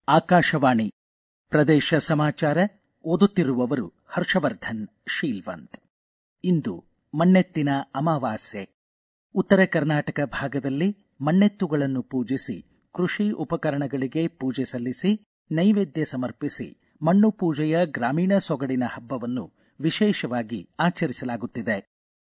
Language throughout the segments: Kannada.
ಆಕಾಶವಾಣಿ ಪ್ರದೇಶ ಸಮಾಚಾರ ಓದುತ್ತಿರುವವರು ಹರ್ಷವರ್ಧನ್ ಶೀಲ್ವಂತ್. ಇಂದು ಮಣ್ಣೆತ್ತಿನ ಅಮಾವಾಸ್ಯೆ. ಉತ್ತರ ಕರ್ನಾಟಕ ಭಾಗದಲ್ಲಿ ಮಣ್ಣೆತ್ತುಗಳನ್ನು ಪೂಜಿಸಿ, ಕೃಷಿ ಉಪಕರಣಗಳಿಗೆ ಪೂಜೆ ಸಲ್ಲಿಸಿ, ನೈವೇದ್ಯ ಸಮರ್ಪಿಸಿ ಮಣ್ಣು ಪೂಜೆಯ ಗ್ರಾಮೀಣ ಸೊಗಡಿನ ಹಬ್ಬವನ್ನು ವಿಶೇಷವಾಗಿ ಆಚರಿಸಲಾಗುತ್ತಿದೆ.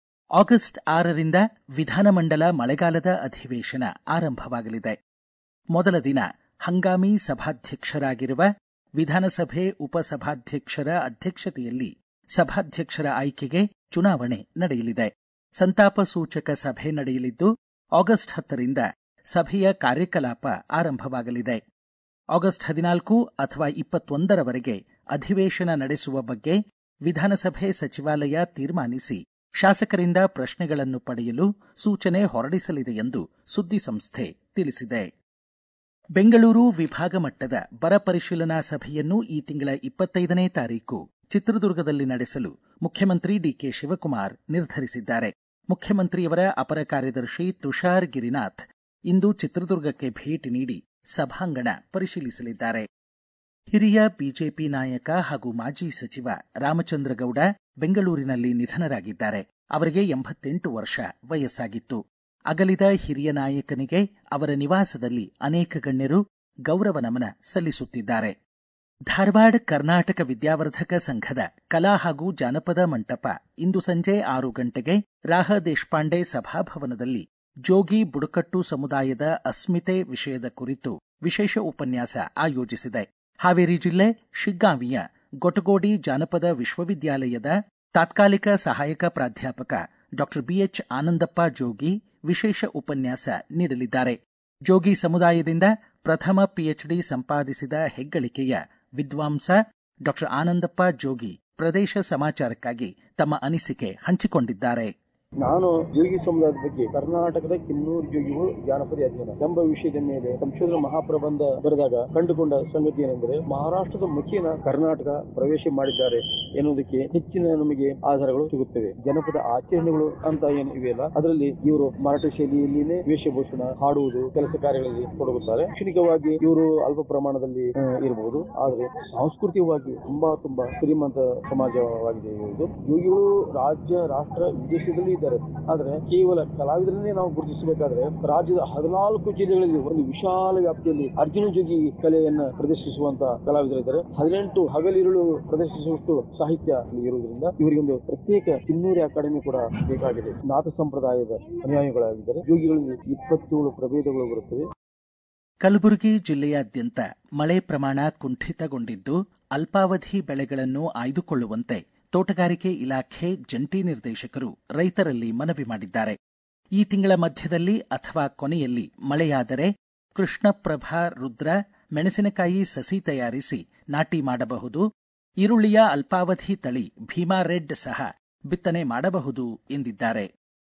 ಆಗಸ್ಟ್ 6ರಿಂದ ವಿಧಾನಮಂಡಲ ಮಳೆಗಾಲದ ಅಧಿವೇಶನ ಆರಂಭವಾಗಲಿದೆ. ಮೊದಲ ದಿನ ಹಂಗಾಮಿ ಸಭಾಧ್ಯಕ್ಷರಾಗಿರುವ ವಿಧಾನಸಭೆ ಉಪಸಭಾಧ್ಯಕ್ಷರ ಅಧ್ಯಕ್ಷತೆಯಲ್ಲಿ ಸಭಾಧ್ಯಕ್ಷರ ಆಯ್ಕೆಗೆ ಚುನಾವಣೆ ನಡೆಯಲಿದೆ. ಸಂತಾಪ ಸೂಚಕ ಸಭೆ ನಡೆಯಲಿದ್ದು, ಆಗಸ್ಟ್ 10ರಿಂದ ಸಭೆಯ ಕಾರ್ಯಕಲಾಪ ಆರಂಭವಾಗಲಿದೆ. ಆಗಸ್ಟ್ 14 ಅಥವಾ 21ರವರೆಗೆ ಅಧಿವೇಶನ ನಡೆಸುವ ಬಗ್ಗೆ ವಿಧಾನಸಭೆ ಸಚಿವಾಲಯ ತೀರ್ಮಾನಿಸಿ ಶಾಸಕರಿಂದ ಪ್ರಶ್ನೆಗಳನ್ನು ಪಡೆಯಲು ಸೂಚನೆ ಹೊರಡಿಸಲಿದೆ ಎಂದು ಸುದ್ದಿಸಂಸ್ಥೆ ತಿಳಿಸಿದೆ. ಬೆಂಗಳೂರು ವಿಭಾಗ ಮಟ್ಟದ ಬರ ಪರಿಶೀಲನಾ ಸಭೆಯನ್ನು ಈ ತಿಂಗಳ 25ನೇ ತಾರೀಕು ಚಿತ್ರದುರ್ಗದಲ್ಲಿ ನಡೆಸಲು ಮುಖ್ಯಮಂತ್ರಿ ಡಿಕೆ ಶಿವಕುಮಾರ್ ನಿರ್ಧರಿಸಿದ್ದಾರೆ. ಮುಖ್ಯಮಂತ್ರಿಯವರ ಅಪರ ಕಾರ್ಯದರ್ಶಿ ತುಷಾರ್ ಗಿರಿನಾಥ್ ಇಂದು ಚಿತ್ರದುರ್ಗಕ್ಕೆ ಭೇಟಿ ನೀಡಿ ಸಭಾಂಗಣ ಪರಿಶೀಲಿಸಲಿದ್ದಾರೆ. ಹಿರಿಯ ಬಿಜೆಪಿ ನಾಯಕ ಹಾಗೂ ಮಾಜಿ ಸಚಿವ ರಾಮಚಂದ್ರಗೌಡ ಬೆಂಗಳೂರಿನಲ್ಲಿ ನಿಧನರಾಗಿದ್ದಾರೆ. ಅವರಿಗೆ 88 ವರ್ಷ ವಯಸ್ಸಾಗಿತ್ತು. ಅಗಲಿದ ಹಿರಿಯ ನಾಯಕನಿಗೆ ಅವರ ನಿವಾಸದಲ್ಲಿ ಅನೇಕ ಗಣ್ಯರು ಗೌರವ ನಮನ ಸಲ್ಲಿಸುತ್ತಿದ್ದಾರೆ. ಧಾರವಾಡ ಕರ್ನಾಟಕ ವಿದ್ಯಾವರ್ಧಕ ಸಂಘದ ಕಲಾ ಹಾಗೂ ಜಾನಪದ ಮಂಟಪ ಇಂದು ಸಂಜೆ 6 ಗಂಟೆಗೆ ರಾಹ ದೇಶಪಾಂಡೆ ಸಭಾಭವನದಲ್ಲಿ ಜೋಗಿ ಬುಡಕಟ್ಟು ಸಮುದಾಯದ ಅಸ್ಮಿತೆ ವಿಷಯದ ಕುರಿತು ವಿಶೇಷ ಉಪನ್ಯಾಸ ಆಯೋಜಿಸಿದೆ. ಹಾವೇರಿ ಜಿಲ್ಲೆ ಶಿಗ್ಗಾಂವಿಯ ಗೊಟಗೋಡಿ ಜಾನಪದ ವಿಶ್ವವಿದ್ಯಾಲಯದ ತಾತ್ಕಾಲಿಕ ಸಹಾಯಕ ಪ್ರಾಧ್ಯಾಪಕ ಡಾ ಬಿಎಚ್ ಆನಂದಪ್ಪ ಜೋಗಿ ವಿಶೇಷ ಉಪನ್ಯಾಸ ನೀಡಲಿದ್ದಾರೆ. ಜೋಗಿ ಸಮುದಾಯದಿಂದ ಪ್ರಥಮ ಪಿಎಚ್ಡಿ ಸಂಪಾದಿಸಿದ ಹೆಗ್ಗಳಿಕೆಯ ವಿದ್ವಾಂಸ ಡಾ ಆನಂದಪ್ಪ ಜೋಗಿ ಪ್ರದೇಶ ಸಮಾಚಾರಕ್ಕಾಗಿ ತಮ್ಮ ಅನಿಸಿಕೆ ಹಂಚಿಕೊಂಡಿದ್ದಾರೆ. ನಾನು ಜೋಗಿ ಸಮುದಾಯದ ಬಗ್ಗೆ ಕರ್ನಾಟಕದ ಕಿನ್ನೂರು ಜೋಗಿಗಳು ಜಾನಪದ ಅಧ್ಯಯನ ಎಂಬ ವಿಷಯದ ಮೇಲೆ ಸಂಶೋಧನಾ ಮಹಾಪ್ರಬಂಧ ಬರೆದಾಗ ಕಂಡುಕೊಂಡ ಸಂಗತಿ ಏನೆಂದರೆ, ಮಹಾರಾಷ್ಟ್ರದ ಮುಖೇನ ಕರ್ನಾಟಕ ಪ್ರವೇಶ ಮಾಡಿದ್ದಾರೆ ಎನ್ನುವುದಕ್ಕೆ ಹೆಚ್ಚಿನ ನಮಗೆ ಆಧಾರಗಳು ಸಿಗುತ್ತವೆ. ಜನಪದ ಆಚರಣೆಗಳು ಅಂತ ಏನು ಇವೆಯಲ್ಲ, ಅದರಲ್ಲಿ ಇವರು ಮರಾಠ ಶೈಲಿಯಲ್ಲಿನೇ ವೇಷಭೂಷಣ, ಹಾಡುವುದು, ಕೆಲಸ ಕಾರ್ಯಗಳಲ್ಲಿ ತೊಡಗುತ್ತಾರೆ. ಶೈಕ್ಷಣಿಕವಾಗಿ ಇವರು ಅಲ್ಪ ಪ್ರಮಾಣದಲ್ಲಿ ಇರಬಹುದು, ಆದರೆ ಸಾಂಸ್ಕೃತಿಕವಾಗಿ ತುಂಬಾ ಶ್ರೀಮಂತ ಸಮಾಜವಾಗಿದೆ ಇದು. ಜೋಗಿಗಳು ರಾಜ್ಯ, ರಾಷ್ಟ್ರ, ವಿದೇಶದಲ್ಲಿ ಇದ್ದಾರೆ. ಆದ್ರೆ ಕೇವಲ ಕಲಾವಿದರನ್ನೇ ನಾವು ಗುರುತಿಸಬೇಕಾದ್ರೆ ರಾಜ್ಯದ 14 ಜಿಲ್ಲೆಗಳಲ್ಲಿ ಒಂದು ವಿಶಾಲ ವ್ಯಾಪ್ತಿಯಲ್ಲಿ ಅರ್ಜುನ ಜೋಗಿ ಕಲೆಯನ್ನ ಪ್ರದರ್ಶಿಸುವಂತ ಕಲಾವಿದರಿದ್ದಾರೆ. 18 ಹಗಲಿರುಳು ಪ್ರದರ್ಶಿಸುವಷ್ಟು ಸಾಹಿತ್ಯ ಇರುವುದರಿಂದ ಇವರಿಗೆ ಒಂದು ಪ್ರತ್ಯೇಕ ಕಿನ್ನೂರಿ ಅಕಾಡೆಮಿ ಕೂಡ ಬೇಕಾಗಿದೆ. ನಾಥ ಸಂಪ್ರದಾಯದ ಅನುಯಾಯಿಗಳಾಗಿದ್ದಾರೆ. ಜೋಗಿಗಳಲ್ಲಿ 27 ಪ್ರಭೇದಗಳು ಬರುತ್ತವೆ. ಕಲಬುರಗಿ ಜಿಲ್ಲೆಯಾದ್ಯಂತ ಮಳೆ ಪ್ರಮಾಣ ಕುಂಠಿತಗೊಂಡಿದ್ದು, ಅಲ್ಪಾವಧಿ ಬೆಳೆಗಳನ್ನು ಆಯ್ದುಕೊಳ್ಳುವಂತೆ ತೋಟಗಾರಿಕೆ ಇಲಾಖೆ ಜಂಟಿ ನಿರ್ದೇಶಕರು ರೈತರಲ್ಲಿ ಮನವಿ ಮಾಡಿದ್ದಾರೆ. ಈ ತಿಂಗಳ ಮಧ್ಯದಲ್ಲಿ ಅಥವಾ ಕೊನೆಯಲ್ಲಿ ಮಳೆಯಾದರೆ ಕೃಷ್ಣಪ್ರಭಾ ರುದ್ರ ಮೆಣಸಿನಕಾಯಿ ಸಸಿ ತಯಾರಿಸಿ ನಾಟಿ ಮಾಡಬಹುದು. ಈರುಳ್ಳಿಯ ಅಲ್ಪಾವಧಿ ತಳಿ ಭೀಮಾ ರೆಡ್ ಸಹ ಬಿತ್ತನೆ ಮಾಡಬಹುದು ಎಂದಿದ್ದಾರೆ.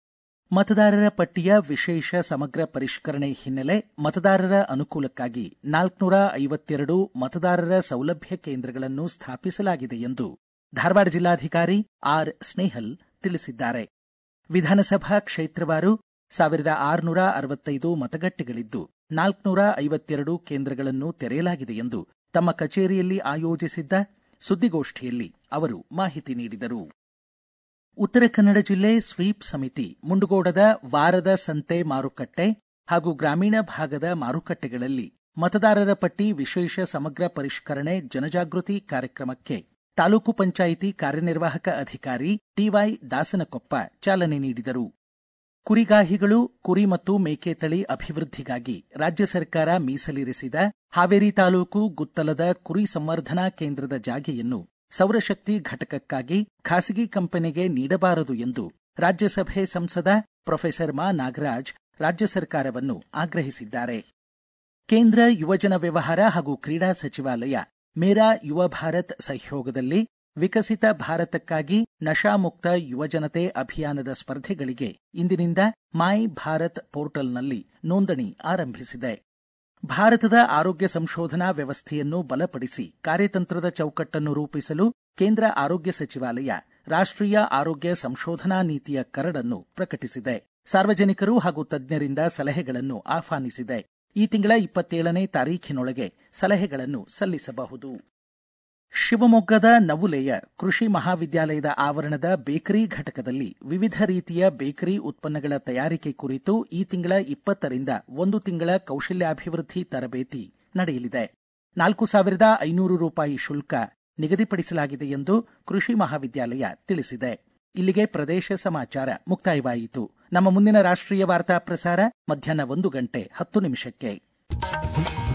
ಮತದಾರರ ಪಟ್ಟಿಯ ವಿಶೇಷ ಸಮಗ್ರ ಪರಿಷ್ಕರಣೆ ಹಿನ್ನೆಲೆ ಮತದಾರರ ಅನುಕೂಲಕ್ಕಾಗಿ 452 ಮತದಾರರ ಸೌಲಭ್ಯ ಕೇಂದ್ರಗಳನ್ನು ಸ್ಥಾಪಿಸಲಾಗಿದೆ ಎಂದು ಧಾರವಾಡ ಜಿಲ್ಲಾಧಿಕಾರಿ ಆರ್ ಸ್ನೇಹಲ್ ತಿಳಿಸಿದ್ದಾರೆ. ವಿಧಾನಸಭಾ ಕ್ಷೇತ್ರವಾರು 1665 ಮತಗಟ್ಟೆಗಳಿದ್ದು 452 ಕೇಂದ್ರಗಳನ್ನು ತೆರೆಯಲಾಗಿದೆ ಎಂದು ತಮ್ಮ ಕಚೇರಿಯಲ್ಲಿ ಆಯೋಜಿಸಿದ್ದ ಸುದ್ದಿಗೋಷ್ಠಿಯಲ್ಲಿ ಅವರು ಮಾಹಿತಿ ನೀಡಿದರು. ಉತ್ತರ ಕನ್ನಡ ಜಿಲ್ಲೆ ಸ್ವೀಪ್ ಸಮಿತಿ ಮುಂಡಗೋಡದ ವಾರದ ಸಂತೆ ಮಾರುಕಟ್ಟೆ ಹಾಗೂ ಗ್ರಾಮೀಣ ಭಾಗದ ಮಾರುಕಟ್ಟೆಗಳಲ್ಲಿ ಮತದಾರರ ಪಟ್ಟಿ ವಿಶೇಷ ಸಮಗ್ರ ಪರಿಷ್ಕರಣೆ ಜನಜಾಗೃತಿ ಕಾರ್ಯಕ್ರಮಕ್ಕೆ ತಾಲೂಕು ಪಂಚಾಯಿತಿ ಕಾರ್ಯನಿರ್ವಾಹಕ ಅಧಿಕಾರಿ ಟಿವೈ ದಾಸನಕೊಪ್ಪ ಚಾಲನೆ ನೀಡಿದರು. ಕುರಿಗಾಹಿಗಳು, ಕುರಿ ಮತ್ತು ಮೇಕೆ ತಳಿ ಅಭಿವೃದ್ಧಿಗಾಗಿ ರಾಜ್ಯ ಸರ್ಕಾರ ಮೀಸಲಿರಿಸಿದ ಹಾವೇರಿ ತಾಲೂಕು ಗುತ್ತಲದ ಕುರಿ ಸಂವರ್ಧನಾ ಕೇಂದ್ರದ ಜಾಗೆಯನ್ನು ಸೌರಶಕ್ತಿ ಘಟಕಕ್ಕಾಗಿ ಖಾಸಗಿ ಕಂಪನಿಗೆ ನೀಡಬಾರದು ಎಂದು ರಾಜ್ಯಸಭೆ ಸಂಸದ ಪ್ರೊಫೆಸರ್ ಮಾ ನಾಗರಾಜ್ ರಾಜ್ಯ ಸರ್ಕಾರವನ್ನು ಆಗ್ರಹಿಸಿದ್ದಾರೆ. ಕೇಂದ್ರ ಯುವಜನ ವ್ಯವಹಾರ ಹಾಗೂ ಕ್ರೀಡಾ ಸಚಿವಾಲಯ ಮೇರಾ ಯುವ ಭಾರತ್ ಸಹಯೋಗದಲ್ಲಿ ವಿಕಸಿತ ಭಾರತಕ್ಕಾಗಿ ನಶಾಮುಕ್ತ ಯುವಜನತೆ ಅಭಿಯಾನದ ಸ್ಪರ್ಧೆಗಳಿಗೆ ಇಂದಿನಿಂದ ಮೈ ಭಾರತ್ ಪೋರ್ಟಲ್ನಲ್ಲಿ ನೋಂದಣಿ ಆರಂಭಿಸಿದೆ. ಭಾರತದ ಆರೋಗ್ಯ ಸಂಶೋಧನಾ ವ್ಯವಸ್ಥೆಯನ್ನು ಬಲಪಡಿಸಿ ಕಾರ್ಯತಂತ್ರದ ಚೌಕಟ್ಟನ್ನು ರೂಪಿಸಲು ಕೇಂದ್ರ ಆರೋಗ್ಯ ಸಚಿವಾಲಯ ರಾಷ್ಟ್ರೀಯ ಆರೋಗ್ಯ ಸಂಶೋಧನಾ ನೀತಿಯ ಕರಡನ್ನು ಪ್ರಕಟಿಸಿದೆ. ಸಾರ್ವಜನಿಕರು ಹಾಗೂ ತಜ್ಞರಿಂದ ಸಲಹೆಗಳನ್ನು ಆಹ್ವಾನಿಸಿದೆ. ಈ ತಿಂಗಳ 27ನೇ ತಾರೀಖಿನೊಳಗೆ ಸಲಹೆಗಳನ್ನು ಸಲ್ಲಿಸಬಹುದು. ಶಿವಮೊಗ್ಗದ ನವುಲೆಯ ಕೃಷಿ ಮಹಾವಿದ್ಯಾಲಯದ ಆವರಣದ ಬೇಕರಿ ಘಟಕದಲ್ಲಿ ವಿವಿಧ ರೀತಿಯ ಬೇಕರಿ ಉತ್ಪನ್ನಗಳ ತಯಾರಿಕೆ ಕುರಿತು ಈ ತಿಂಗಳ 20ರಿಂದ 1 ತಿಂಗಳ ಕೌಶಲ್ಯಾಭಿವೃದ್ಧಿ ತರಬೇತಿ ನಡೆಯಲಿದೆ. 4,500 ರೂಪಾಯಿ ಶುಲ್ಕ ನಿಗದಿಪಡಿಸಲಾಗಿದೆ ಎಂದು ಕೃಷಿ ಮಹಾವಿದ್ಯಾಲಯ ತಿಳಿಸಿದೆ. ಇಲ್ಲಿಗೆ ಪ್ರದೇಶ ಸಮಾಚಾರ ಮುಕ್ತಾಯವಾಯಿತು. ನಮ್ಮ ಮುಂದಿನ ರಾಷ್ಟ್ರೀಯ ವಾರ್ತಾ ಪ್ರಸಾರ ಮಧ್ಯಾಹ್ನ 1:10 ನಿಮಿಷಕ್ಕೆ.